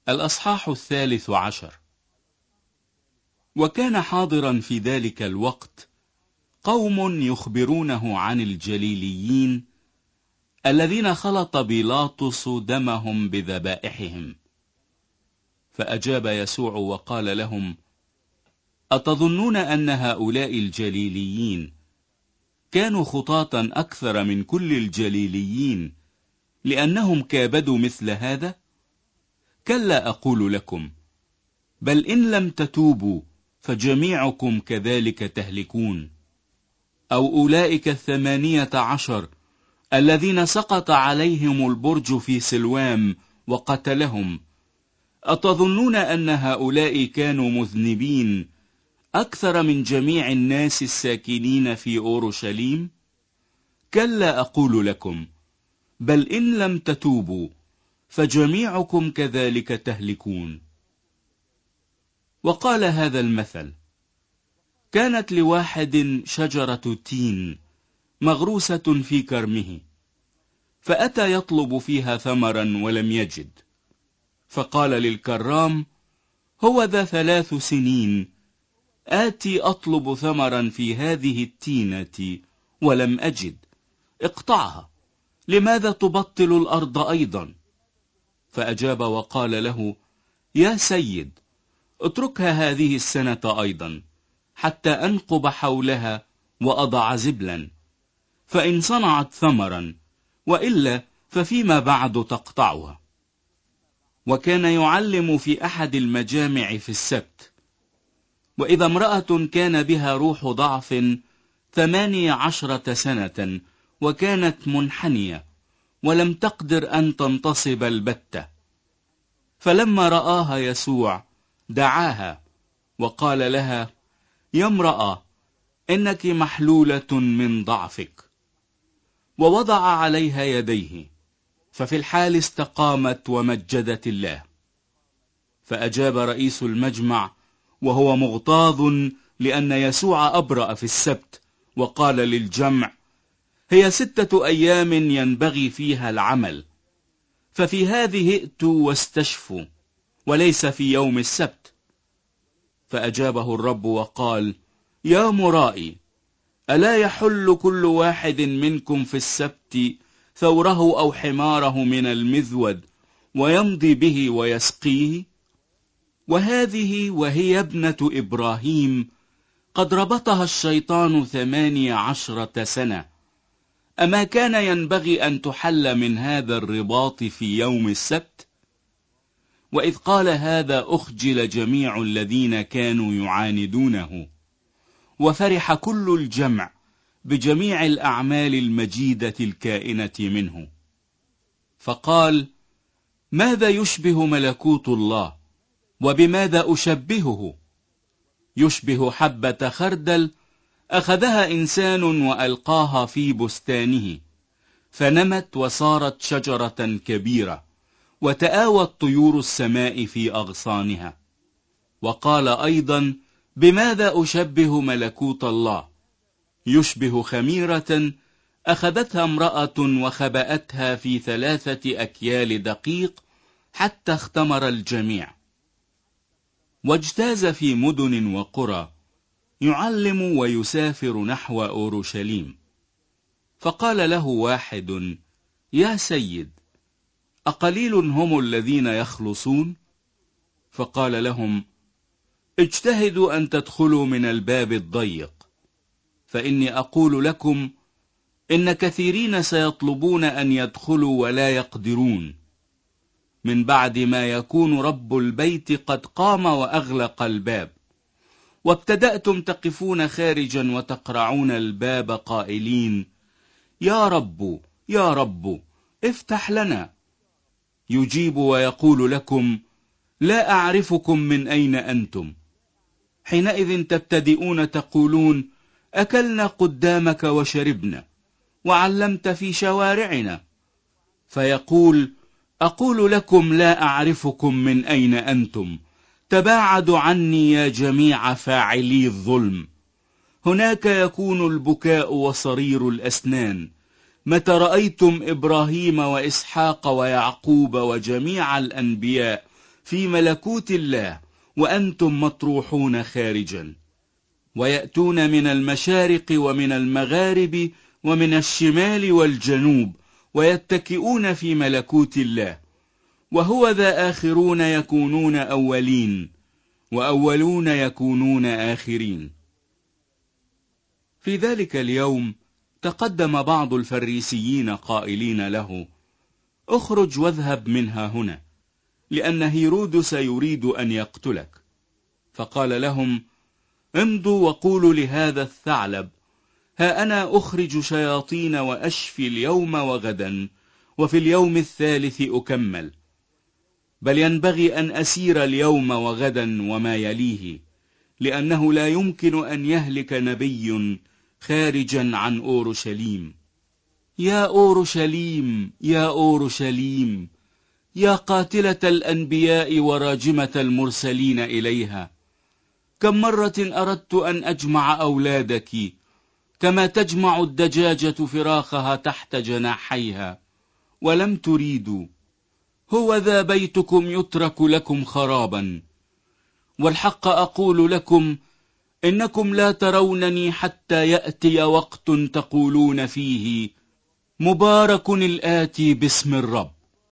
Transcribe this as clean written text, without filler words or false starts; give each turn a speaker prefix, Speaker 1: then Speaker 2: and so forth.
Speaker 1: الأصحاح 13. وكان حاضرا في ذلك الوقت قوم يخبرونه عن الجليليين الذين خلط بيلاطس دمهم بذبائحهم. فأجاب يسوع وقال لهم: أتظنون أن هؤلاء الجليليين كانوا خطاة أكثر من كل الجليليين لأنهم كابدوا مثل هذا؟ كلا أقول لكم، بل إن لم تتوبوا فجميعكم كذلك تهلكون. أو أولئك 18 الذين سقط عليهم البرج في سلوام وقتلهم، أتظنون أن هؤلاء كانوا مذنبين أكثر من جميع الناس الساكنين في أورشليم؟ كلا أقول لكم، بل إن لم تتوبوا فجميعكم كذلك تهلكون. وقال هذا المثل: كانت لواحد شجرة تين مغروسة في كرمه، فأتى يطلب فيها ثمرا ولم يجد، فقال للكرام: هو ذا 3 سنين آتي أطلب ثمرا في هذه التينة ولم أجد، اقطعها، لماذا تبطل الأرض أيضا؟ فأجاب وقال له: يا سيد، اتركها هذه السنة أيضا حتى أنقب حولها وأضع زبلا، فإن صنعت ثمرا، وإلا ففيما بعد تقطعها. وكان يعلم في أحد المجامع في السبت، وإذا امرأة كان بها روح ضعف 18 سنة، وكانت منحنية ولم تقدر أن تنتصب البتة. فلما رآها يسوع دعاها وقال لها: يا امرأة، إنك محلولة من ضعفك. ووضع عليها يديه، ففي الحال استقامت ومجدت الله. فأجاب رئيس المجمع وهو مغتاظ لأن يسوع أبرأ في السبت، وقال للجمع: هي 6 أيام ينبغي فيها العمل، ففي هذه ائتوا واستشفوا، وليس في يوم السبت. فأجابه الرب وقال: يا مرائي، ألا يحل كل واحد منكم في السبت ثوره أو حماره من المذود ويمضي به ويسقيه؟ وهذه وهي ابنة إبراهيم قد ربطها الشيطان 18 سنة، أما كان ينبغي أن تحل من هذا الرباط في يوم السبت؟ وإذ قال هذا أخجل جميع الذين كانوا يعاندونه، وفرح كل الجمع بجميع الأعمال المجيدة الكائنة منه. فقال: ماذا يشبه ملكوت الله؟ وبماذا أشبهه؟ يشبه حبة خردل أخذها إنسان وألقاها في بستانه، فنمت وصارت شجرة كبيرة، وتآوت طيور السماء في أغصانها. وقال أيضا: بماذا أشبه ملكوت الله؟ يشبه خميرة أخذتها امرأة وخبأتها في 3 أكيال دقيق حتى اختمر الجميع. واجتاز في مدن وقرى يعلم ويسافر نحو أورشليم. فقال له واحد: يا سيد، أقليل هم الذين يخلصون؟ فقال لهم: اجتهدوا أن تدخلوا من الباب الضيق، فإني أقول لكم إن كثيرين سيطلبون أن يدخلوا ولا يقدرون. من بعد ما يكون رب البيت قد قام وأغلق الباب، وابتدأتم تقفون خارجا وتقرعون الباب قائلين: يا رب، يا رب، افتح لنا. يجيب ويقول لكم: لا أعرفكم، من أين أنتم؟ حينئذ تبتدئون تقولون: أكلنا قدامك وشربنا، وعلمت في شوارعنا. فيقول: أقول لكم لا أعرفكم، من أين أنتم؟ تباعدوا عني يا جميع فاعلي الظلم. هناك يكون البكاء وصرير الأسنان، متى رأيتم إبراهيم وإسحاق ويعقوب وجميع الأنبياء في ملكوت الله وأنتم مطروحون خارجا، ويأتون من المشارق ومن المغارب ومن الشمال والجنوب ويتكئون في ملكوت الله. وهو ذا آخرون يكونون أولين، وأولون يكونون آخرين. في ذلك اليوم تقدم بعض الفريسيين قائلين له: اخرج واذهب منها هنا، لأن هيرودس يريد أن يقتلك. فقال لهم: امضوا وقولوا لهذا الثعلب: ها أنا أخرج شياطين وأشفي اليوم وغدا، وفي اليوم الثالث أكمل. بل ينبغي أن أسير اليوم وغدا وما يليه، لأنه لا يمكن أن يهلك نبي خارجا عن أورشليم. يا أورشليم، يا أورشليم، يا قاتلة الأنبياء وراجمة المرسلين إليها، كم مرة أردت أن أجمع أولادك كما تجمع الدجاجة فراخها تحت جناحيها، ولم تريدوا. هو ذا بيتكم يترك لكم خرابا. والحق أقول لكم إنكم لا ترونني حتى يأتي وقت تقولون فيه: مبارك الآتي باسم الرب.